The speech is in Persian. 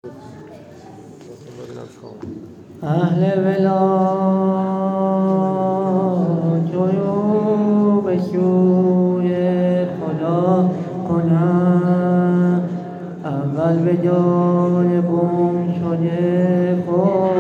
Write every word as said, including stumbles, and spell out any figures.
اهل ولا جویو به سوی خدا کنند، اول به جای گم شده خود